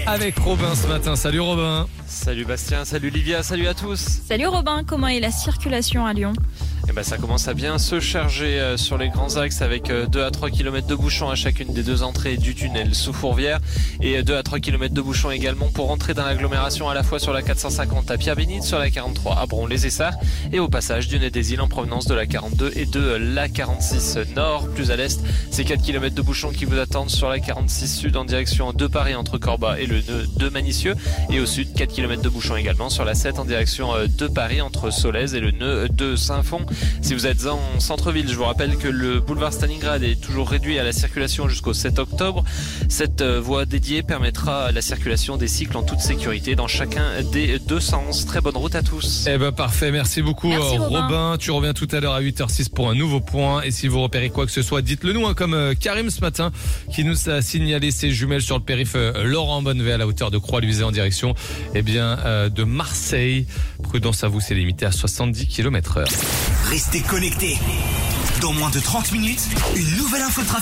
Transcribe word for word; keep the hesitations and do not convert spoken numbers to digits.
avec Robin ce matin. Salut Robin. Salut Bastien, salut Livia, salut à tous. Salut Robin, comment est la circulation à Lyon ? Eh ben, ça commence à bien se charger euh, sur les grands axes avec euh, deux à trois kilomètres de bouchons à chacune des deux entrées du tunnel sous Fourvière et euh, deux à trois kilomètres de bouchons également pour rentrer dans l'agglomération à la fois sur la quatre cent cinquante à Pierre-Bénite, sur la quarante-trois à Bron-les-Essarts et au passage du Nez des Îles en provenance de la quarante-deux et de la quarante-six nord. Plus à l'est, c'est quatre kilomètres de bouchons qui vous attendent sur la quarante-six sud en direction de Paris entre Corba et le nœud de Manicieux et au sud quatre kilomètres de bouchons également sur la sept en direction de Paris entre Solèze et le nœud de Saint-Fond. Si vous êtes en centre-ville, je vous rappelle que le boulevard Stalingrad est toujours réduit à la circulation jusqu'au sept octobre. Cette voie dédiée permettra la circulation des cycles en toute sécurité dans chacun des deux sens. Très bonne route à tous. Eh ben parfait, merci beaucoup Merci, Robin. Robin. Tu reviens tout à l'heure à huit heures six pour un nouveau point. Et si vous repérez quoi que ce soit, dites-le nous, hein, comme euh, Karim ce matin qui nous a signalé ses jumelles sur le périph' euh, Laurent Bonnevet à la hauteur de Croix-Luisée en direction eh bien, euh, de Marseille. Prudence à vous, c'est limité à soixante-dix kilomètres heure. Restez connectés. Dans moins de trente minutes, une nouvelle info trafic.